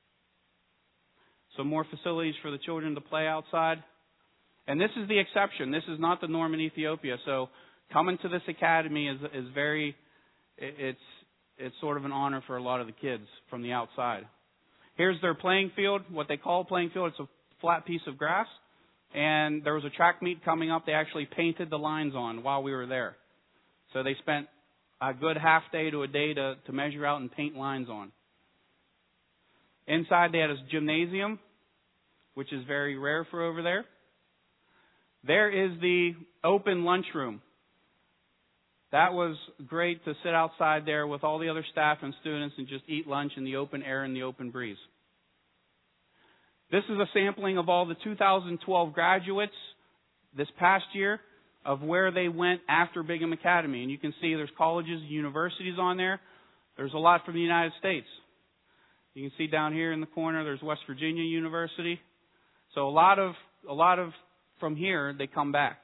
Some more facilities for the children to play outside. And this is the exception. This is not the norm in Ethiopia. So coming to this academy is very, it's sort of an honor for a lot of the kids from the outside. Here's their playing field, what they call a playing field. It's a flat piece of grass. And there was a track meet coming up. They actually painted the lines on while we were there. So they spent a good half day to a day to measure out and paint lines on. Inside they had a gymnasium, which is very rare for over there. There is the open lunchroom. That was great to sit outside there with all the other staff and students and just eat lunch in the open air and the open breeze. This is a sampling of all the 2012 graduates this past year of where they went after Brigham Academy. And you can see there's colleges and universities on there. There's a lot from the United States. You can see down here in the corner there's West Virginia University. So a lot of from here they come back.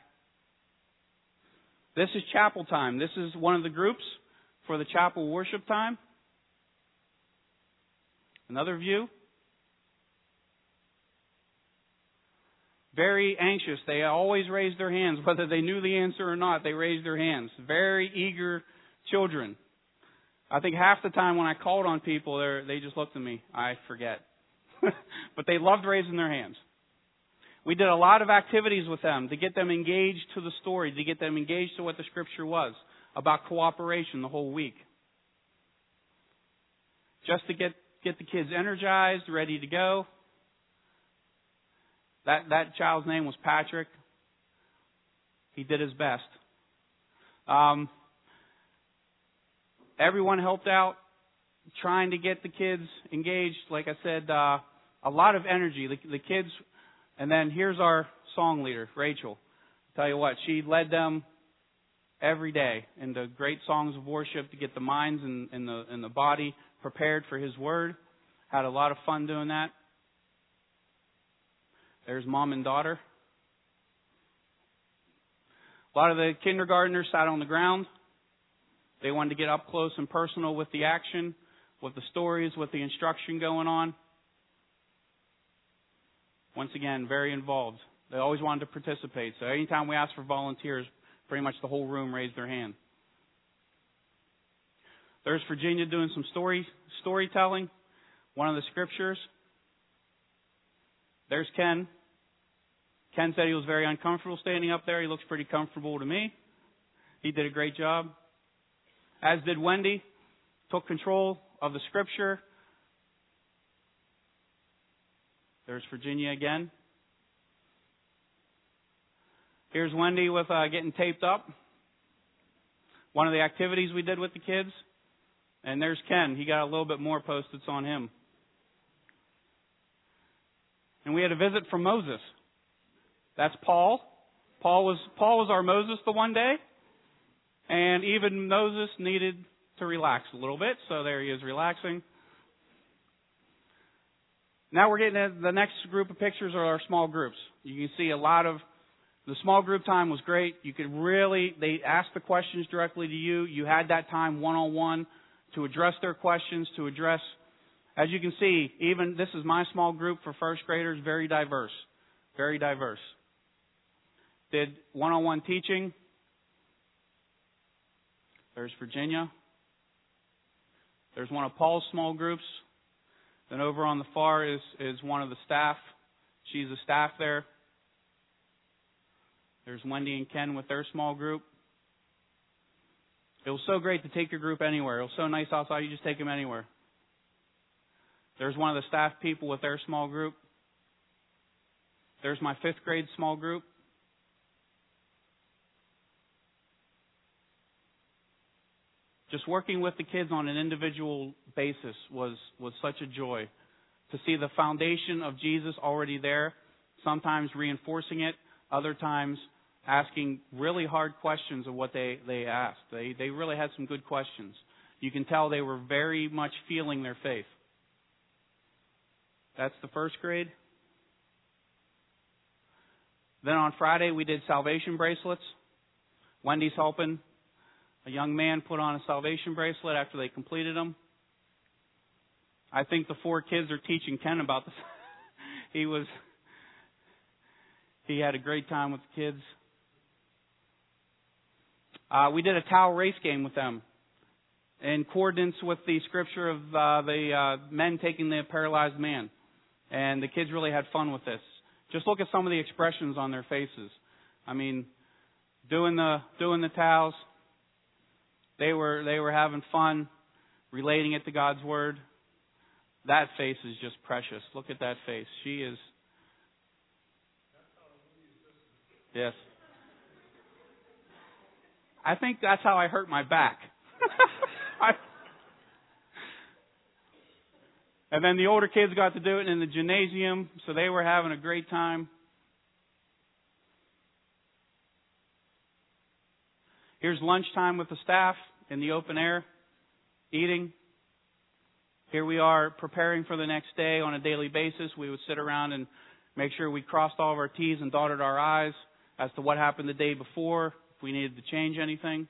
This is chapel time. This is one of the groups for the chapel worship time. Another view. Very anxious. They always raised their hands. Whether they knew the answer or not, they raised their hands. Very eager children. I think half the time when I called on people, they just looked at me. I forget. But they loved raising their hands. We did a lot of activities with them to get them engaged to the story, to get them engaged to what the Scripture was, about cooperation the whole week. Just to get the kids energized, ready to go. That child's name was Patrick. He did his best. Everyone helped out, trying to get the kids engaged. Like I said, a lot of energy. The kids, and then here's our song leader, Rachel. I'll tell you what, she led them every day into great songs of worship to get the minds and the body prepared for His Word. Had a lot of fun doing that. There's mom and daughter. A lot of the kindergartners sat on the ground. They wanted to get up close and personal with the action, with the stories, with the instruction going on. Once again, very involved. They always wanted to participate. So anytime we asked for volunteers, pretty much the whole room raised their hand. There's Virginia doing some storytelling, one of the scriptures. There's Ken. Ken said he was very uncomfortable standing up there. He looks pretty comfortable to me. He did a great job. As did Wendy. Took control of the scripture. There's Virginia again. Here's Wendy with getting taped up. One of the activities we did with the kids. And there's Ken. He got a little bit more Post-its on him. And we had a visit from Moses. That's Paul. Paul was our Moses the one day. And even Moses needed to relax a little bit. So there he is relaxing. Now we're getting to the next group of pictures are our small groups. You can see a lot of the small group time was great. You could they asked the questions directly to you. You had that time one-on-one to address their questions, to address. As you can see, even this is my small group for first graders, very diverse. Very diverse. Did one-on-one teaching. There's Virginia. There's one of Paul's small groups. Then over on the far is one of the staff. She's a staff there. There's Wendy and Ken with their small group. It was so great to take your group anywhere. It was so nice outside. You just take them anywhere. There's one of the staff people with their small group. There's my 5th grade small group. Just working with the kids on an individual basis was such a joy. To see the foundation of Jesus already there, sometimes reinforcing it, other times asking really hard questions of what they asked. They really had some good questions. You can tell they were very much feeling their faith. That's the 1st grade. Then on Friday we did salvation bracelets. Wendy's helping. A young man put on a salvation bracelet after they completed them. I think the 4 kids are teaching Ken about this. He had a great time with the kids. We did a towel race game with them in accordance with the scripture of the men taking the paralyzed man. And the kids really had fun with this. Just look at some of the expressions on their faces. I mean, doing the towels. They were having fun, relating it to God's Word. That face is just precious. Look at that face. She is. Yes. I think that's how I hurt my back. And then the older kids got to do it in the gymnasium, so they were having a great time. Here's lunchtime with the staff in the open air, eating. Here we are preparing for the next day on a daily basis. We would sit around and make sure we crossed all of our T's and dotted our I's as to what happened the day before, if we needed to change anything.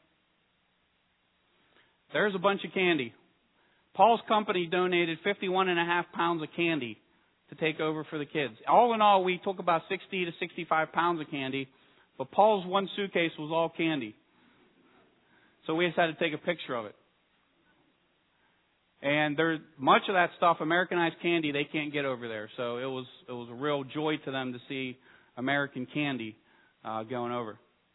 There's a bunch of candy. Paul's company donated 51.5 pounds of candy to take over for the kids. All in all, we took about 60 to 65 pounds of candy, but Paul's one suitcase was all candy. So we just had to take a picture of it. And there's much of that stuff, Americanized candy, they can't get over there. So it was a real joy to them to see American candy going over.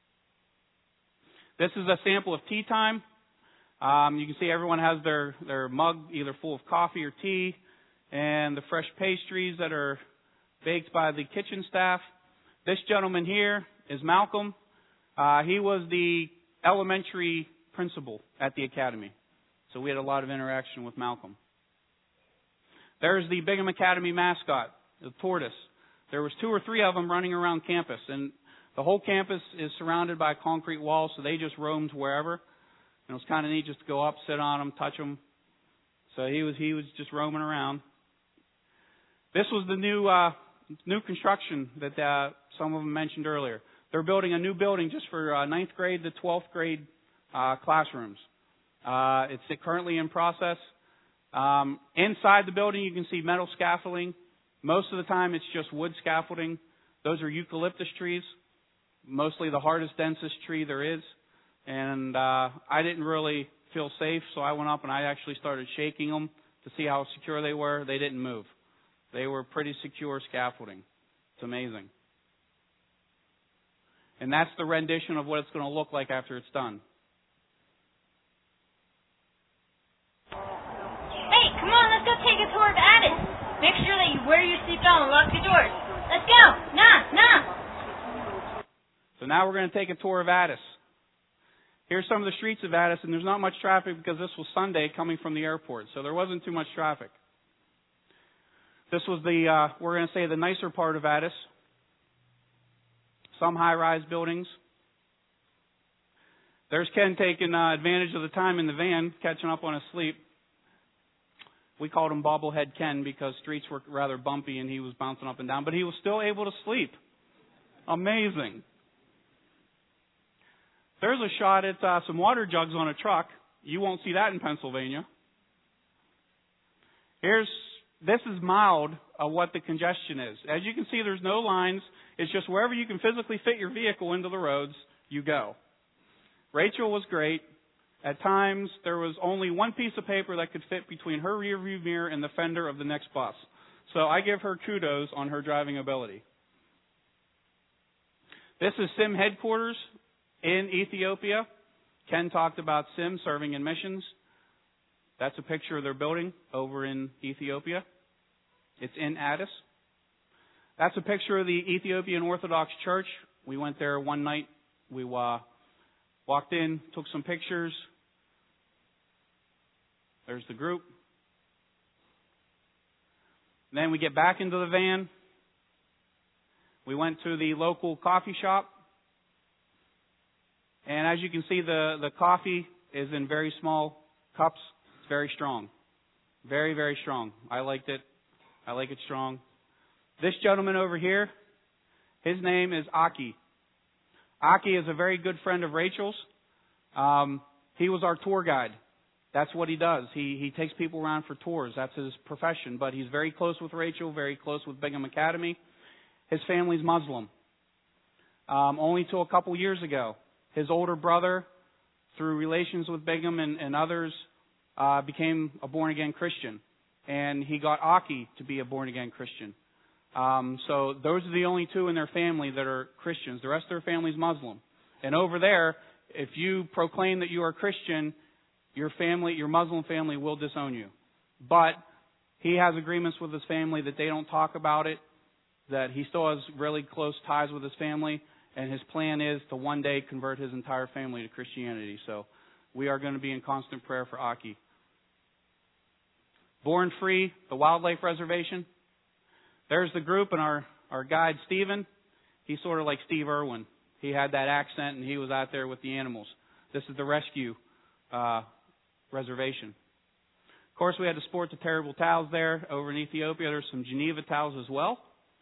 This is a sample of tea time. You can see everyone has their mug either full of coffee or tea, and the fresh pastries that are baked by the kitchen staff. This gentleman here is Malcolm. He was the elementary principal at the academy. So we had a lot of interaction with Malcolm. There's the Bingham Academy mascot, the tortoise. There was 2 or 3 of them running around campus, and the whole campus is surrounded by concrete walls, so they just roamed wherever. And it was kind of neat just to go up, sit on them, touch them. So he was just roaming around. This was the new construction that some of them mentioned earlier. They're building a new building just for 9th grade to 12th grade classrooms. It's currently in process. Inside the building, you can see metal scaffolding. Most of the time, it's just wood scaffolding. Those are eucalyptus trees, mostly the hardest, densest tree there is. And I didn't really feel safe, so I went up and I actually started shaking them to see how secure they were. They didn't move. They were pretty secure scaffolding. It's amazing. And that's the rendition of what it's going to look like after it's done. Hey, come on, let's go take a tour of Addis. Make sure that you wear your seatbelt and lock your doors. Let's go. Nah. So now we're going to take a tour of Addis. Here's some of the streets of Addis, and there's not much traffic because this was Sunday coming from the airport, so there wasn't too much traffic. This was we're going to say the nicer part of Addis. Some high-rise buildings. There's Ken taking advantage of the time in the van, catching up on his sleep. We called him Bobblehead Ken because streets were rather bumpy and he was bouncing up and down, but he was still able to sleep. Amazing. There's a shot at some water jugs on a truck. You won't see that in Pennsylvania. This is mild of what the congestion is. As you can see, there's no lines. It's just wherever you can physically fit your vehicle into the roads, you go. Rachel was great. At times, there was only one piece of paper that could fit between her rearview mirror and the fender of the next bus. So I give her kudos on her driving ability. This is SIM headquarters in Ethiopia. Ken talked about SIM serving in missions. That's a picture of their building over in Ethiopia. It's in Addis. That's a picture of the Ethiopian Orthodox Church. We went there one night. We walked in, took some pictures. There's the group. Then we get back into the van. We went to the local coffee shop. And as you can see, the coffee is in very small cups. It's very strong. Very, very strong. I liked it. I like it strong. This gentleman over here, his name is Aki. Aki is a very good friend of Rachel's. He was our tour guide. That's what he does. He takes people around for tours. That's his profession. But he's very close with Rachel, very close with Bingham Academy. His family's Muslim. Only till a couple years ago, his older brother, through relations with Bingham and others, became a born-again Christian. And he got Aki to be a born-again Christian. So those are the only two in their family that are Christians. The rest of their family's Muslim. And over there, if you proclaim that you are Christian, your Muslim family will disown you. But he has agreements with his family that they don't talk about it, that he still has really close ties with his family, and his plan is to one day convert his entire family to Christianity. So we are going to be in constant prayer for Aki. Born Free, the wildlife reservation. There's the group and our guide, Stephen. He's sort of like Steve Irwin. He had that accent and he was out there with the animals. This is the rescue reservation. Of course, we had to sport the terrible towels there. Over in Ethiopia, there's some Geneva towels as well.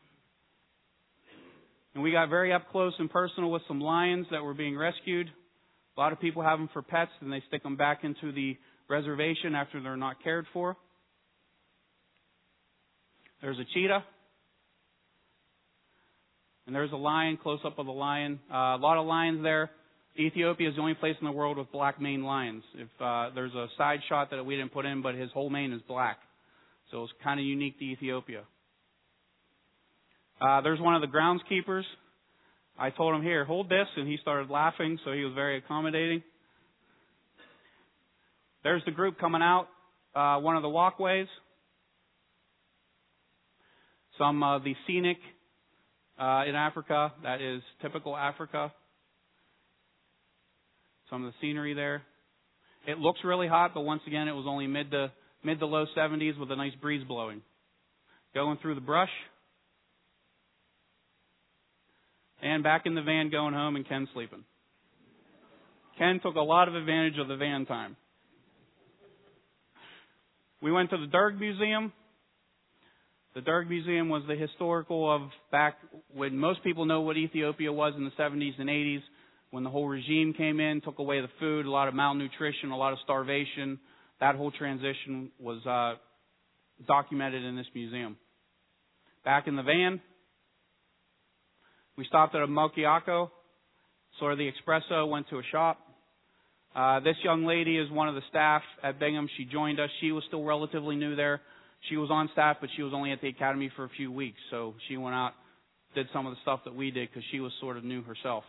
And we got very up close and personal with some lions that were being rescued. A lot of people have them for pets, and they stick them back into the reservation after they're not cared for. There's a cheetah. And there's a lion, close-up of the lion. A lot of lions there. Ethiopia is the only place in the world with black maned lions. If there's a side shot that we didn't put in, but his whole mane is black. So it's kind of unique to Ethiopia. There's one of the groundskeepers. I told him, here, hold this, and he started laughing, so he was very accommodating. There's the group coming out one of the walkways. Some of the scenic in Africa, that is typical Africa. Some of the scenery there. It looks really hot, but once again, it was only mid to low 70s with a nice breeze blowing. Going through the brush. And back in the van going home and Ken sleeping. Ken took a lot of advantage of the van time. We went to the Derg Museum. The Derg Museum was the historical of back when most people know what Ethiopia was in the 70s and 80s, when the whole regime came in, took away the food, a lot of malnutrition, a lot of starvation. That whole transition was documented in this museum. Back in the van, we stopped at a Mokiako, sort of the espresso, went to a shop. This young lady is one of the staff at Bingham. She joined us. She was still relatively new there. She was on staff, but she was only at the academy for a few weeks. So she went out, did some of the stuff that we did because she was sort of new herself.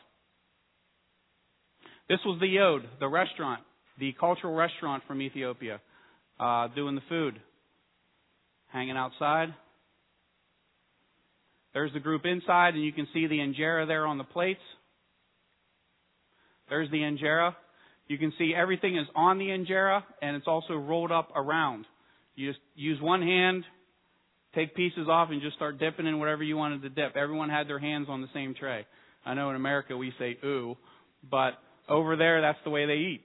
This was the Yod, the restaurant, the cultural restaurant from Ethiopia, doing the food, hanging outside. There's the group inside, and you can see the injera there on the plates. There's the injera. You can see everything is on the injera, and it's also rolled up around. You just use one hand, take pieces off, and just start dipping in whatever you wanted to dip. Everyone had their hands on the same tray. I know in America we say ooh, but over there that's the way they eat.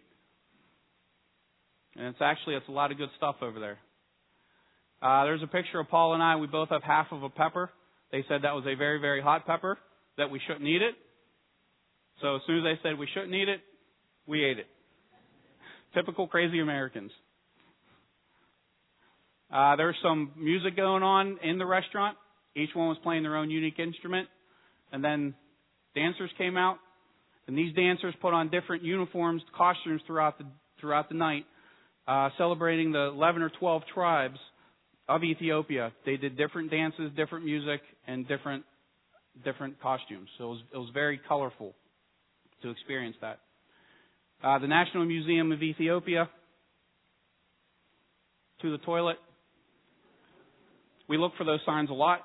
And it's a lot of good stuff over there. There's a picture of Paul and I. We both have half of a pepper. They said that was a very, very hot pepper, that we shouldn't eat it. So as soon as they said we shouldn't eat it, we ate it. Typical crazy Americans. There's some music going on in the restaurant. Each one was playing their own unique instrument. And then dancers came out. And these dancers put on different uniforms, costumes throughout the night, celebrating the 11 or 12 tribes of Ethiopia. They did different dances, different music, and different costumes. So it was very colorful to experience that. The National Museum of Ethiopia, to the toilet. We look for those signs a lot.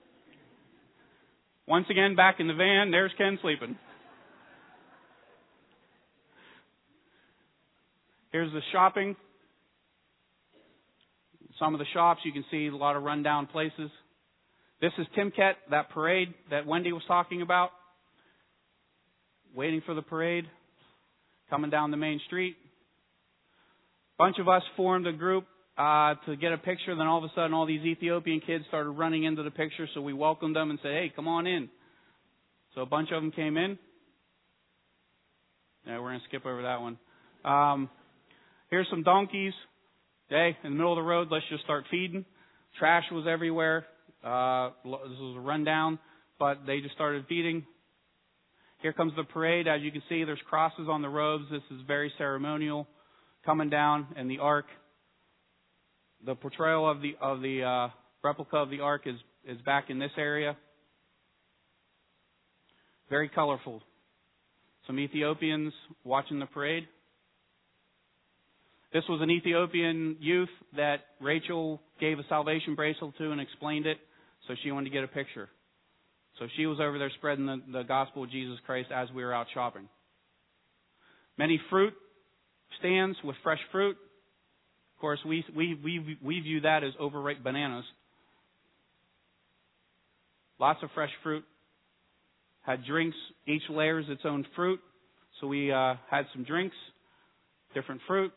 Once again, back in the van, there's Ken sleeping. Here's the shopping. Some of the shops, you can see a lot of rundown places. This is Timket, that parade that Wendy was talking about. Waiting for the parade, coming down the main street. Bunch of us formed a group to get a picture. Then all of a sudden, all these Ethiopian kids started running into the picture, so we welcomed them and said, hey, come on in. So a bunch of them came in. Yeah, we're going to skip over that one. Here's some donkeys. Hey, in the middle of the road, let's just start feeding. Trash was everywhere. This was a rundown, but they just started feeding. Here comes the parade. As you can see, there's crosses on the robes. This is very ceremonial. Coming down, and the ark. The portrayal of the replica of the ark is back in this area. Very colorful. Some Ethiopians watching the parade. This was an Ethiopian youth that Rachel gave a salvation bracelet to and explained it, so she wanted to get a picture. So she was over there spreading the gospel of Jesus Christ as we were out shopping. Many fruit stands with fresh fruit. Of course, we view that as overripe bananas. Lots of fresh fruit. Had drinks. Each layer is its own fruit. So we had some drinks, different fruit.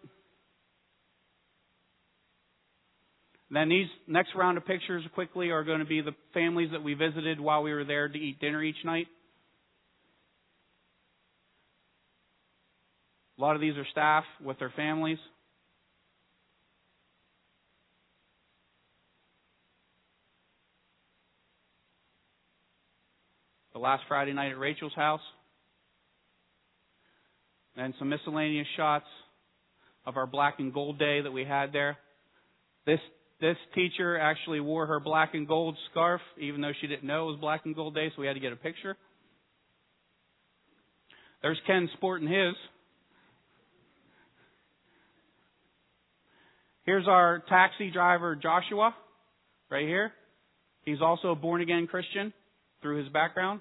Then these next round of pictures quickly are going to be the families that we visited while we were there to eat dinner each night. A lot of these are staff with their families. The last Friday night at Rachel's house. And some miscellaneous shots of our black and gold day that we had there. This teacher actually wore her black and gold scarf, even though she didn't know it was Black and Gold Day, so we had to get a picture. There's Ken sporting his. Here's our taxi driver, Joshua, right here. He's also a born-again Christian through his background.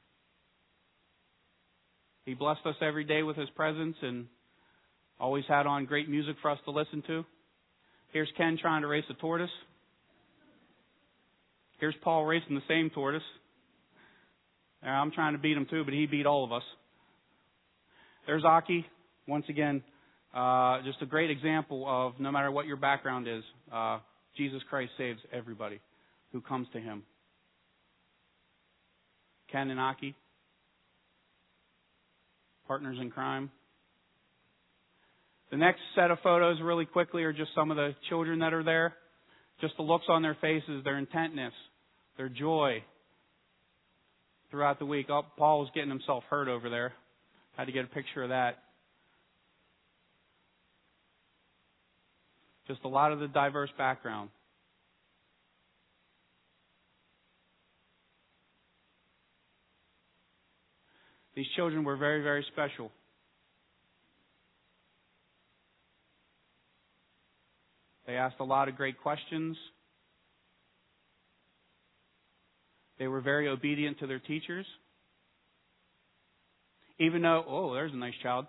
He blessed us every day with his presence and always had on great music for us to listen to. Here's Ken trying to race a tortoise. Here's Paul racing the same tortoise. I'm trying to beat him too, but he beat all of us. There's Aki. Once again, just a great example of no matter what your background is, Jesus Christ saves everybody who comes to Him. Ken and Aki, partners in crime. The next set of photos really quickly are just some of the children that are there. Just the looks on their faces, their intentness, their joy throughout the week. Oh, Paul was getting himself hurt over there. Had to get a picture of that. Just a lot of the diverse background. These children were very, very special. They asked a lot of great questions. They were very obedient to their teachers. Even though, there's a nice child.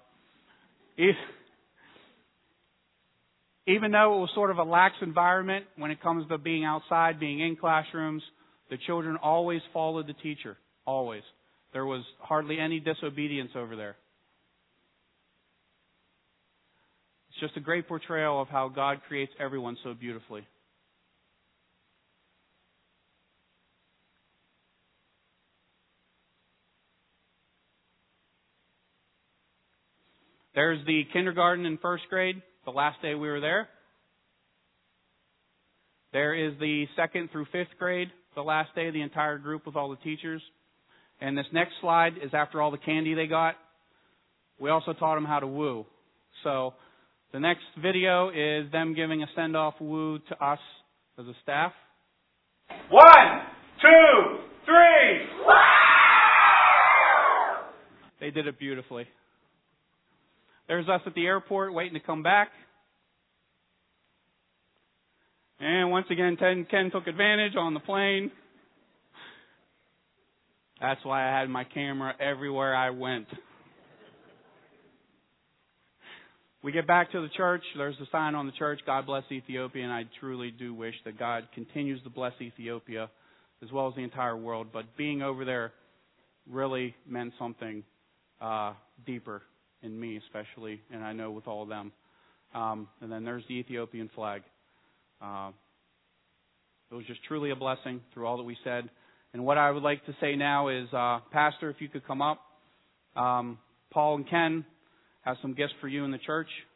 Even though it was sort of a lax environment when it comes to being outside, being in classrooms, the children always followed the teacher. Always. There was hardly any disobedience over there. It's just a great portrayal of how God creates everyone so beautifully. There's the kindergarten and first grade, the last day we were there. There is the second through fifth grade, the last day, the entire group with all the teachers. And this next slide is after all the candy they got. We also taught them how to woo. So the next video is them giving a send-off woo to us as a staff. 1, 2, 3. Wow! They did it beautifully. There's us at the airport waiting to come back. And once again, Ken took advantage on the plane. That's why I had my camera everywhere I went. We get back to the church. There's a sign on the church, God bless Ethiopia, and I truly do wish that God continues to bless Ethiopia as well as the entire world. But being over there really meant something deeper in me especially, and I know with all of them. And then there's the Ethiopian flag. It was just truly a blessing through all that we said. And what I would like to say now is, Pastor, if you could come up. Paul and Ken have some gifts for you in the church.